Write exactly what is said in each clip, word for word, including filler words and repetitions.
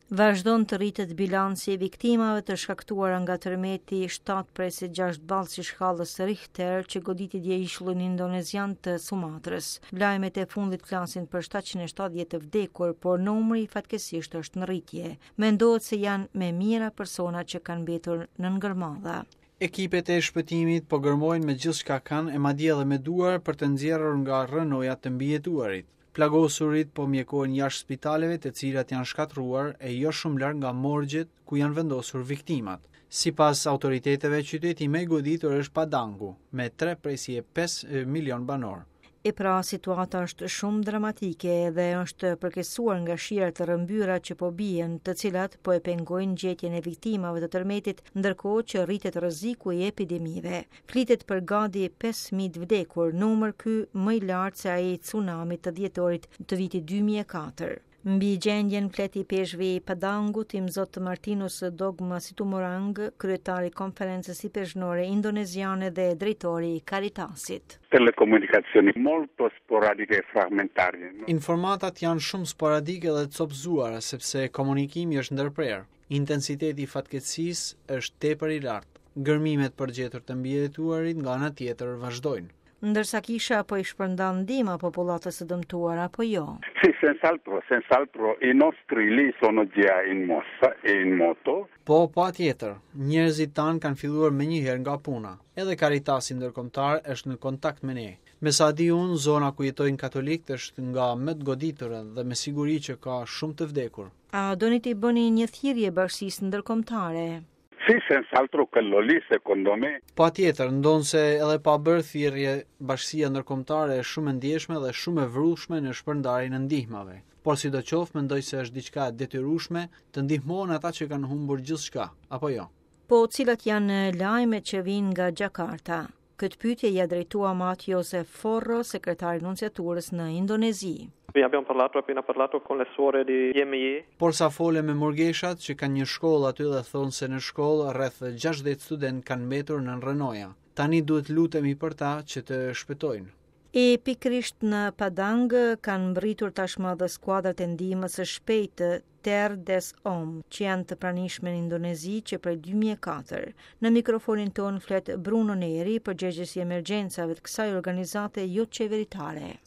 Vazhdon të rritet bilanci i viktimave të shkaktuara nga tërmeti shtat presë gjashtë ballë si shkallës Richter që goditi dje ishullin indonezian të Sumatrës. Lajmet e fundit flasin për shtatëqind e shtatëdhjetë të vdekur, por numri fatkeqësisht është në rritje. Mendohet se janë me mijëra persona që kanë mbetur në ngërmalla. Ekipet e shpëtimit po gërmojnë me gjithçka kanë e madje edhe me duar për të nxjerrur nga rrënojat të mbijetuarit. Plagosurit po mjekojnë jashtë spitaleve të cilat janë shkatruar e jo shumë larg nga morgjet ku janë vendosur viktimat. Sipas autoriteteve, qyteti më i goditur është Padangu, me tre presje pesë milion banor. E pra, situata është shumë dramatike dhe është përkesuar nga shirat të rrëmbyra që po bien, të cilat po e pengojnë gjetjen e viktimave të tërmetit, ndërkohë që rritet rreziku i epidemive. Flitet për gati pesë mijë vdekur, numër ky më i lartë se ai i tsunamit të dhjetorit të vitit dy mijë e katër. Mbi gjendjen fleti i peshqve i Padangut, im zot Martinus Dogma Situmorang, kryetari i konferencës i peshqnore indoneziane dhe drejtori i Caritasit. Telekomunikazioni molto sporadiche e frammentarie. Informatat janë shumë sporadike dhe të copëzuara sepse komunikimi është ndërprerë. Intensiteti i fatkeqësisë është tepër i lartë. Gërmimet për gjetur të mbijetuarit nga ana tjetër vazhdojnë. Ndërsa kisha po i shpërndan ndihmë popullatës së dëmtuar apo jo? Sì, senz'altro, senz'altro i nostri lì sono già in mossa e in moto. Po, patjetër, njerëzit tanë kanë filluar menjëherë nga puna. Edhe Caritasi ndërkombëtar është në kontakt me ne. Me sa di unë, zona ku jetojnë katolikët është nga më të goditura dhe me siguri që ka shumë të vdekur. A doni të bëni një thirrje bashkisë ndërkombëtare? Sì, senz'altro quello lì, secondo me. Pa tjetër, ndonë se edhe pa bërë thirrje, bashkësia ndërkombëtare është shumë e ndjeshme dhe shumë e vrullshme në shpërndarjen e ndihmave. Por sidoqoftë mendoj se është diçka e detyrueshme të ndihmohen ata që kanë humbur gjithçka, apo jo? Po, cilat janë lajmet që vijnë nga Jakarta? Këtë pyetje ja drejtua Mat Josef Forro, sekretari i nunciaturës në Indonezi. Vi abbiamo parlato appena parlato con le suore di Y M I. Por sa fole me murgeshat që kanë një shkollë aty dhe thonë se në shkollë rreth gjashtëdhjetë student kanë mbetur në rrënoja. Tani duhet lutemi për ta që të shpëtojnë. E pikrisht në Padang kanë mbritur tashmë dhe skuadrat e ndihmës së shpejtë Terre des Hommes, që janë të pranishme në Indonezi që prej dy mijë e katër. Në mikrofonin ton flet Bruno Neri, përgjegjës i emergjencave të kësaj organizate jo qeveritare.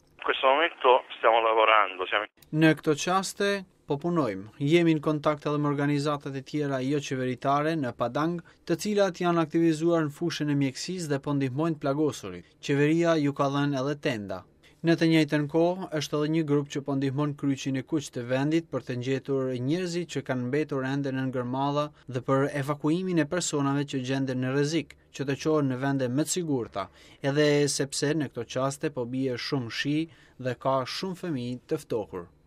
Në këto qaste po punojmë. Jemi në kontakt edhe me organizatat e tjera jo qeveritare në Padang, të cilat janë aktivizuar në fushën e mjekësisë dhe po ndihmojnë plagosurit. Qeveria ju ka dhënë edhe tenda. Në të njëjtën kohë është edhe një grup që po ndihmon kryqin e kuq të vendit për të ngjetur njerëzit që kanë mbetur ende në ngërmalla dhe për evakuimin e personave që gjenden në rrezik, që të qohen në vende më të sigurta, edhe sepse në këto qaste po bie shumë shi dhe ka shumë fëmijë të ftohur.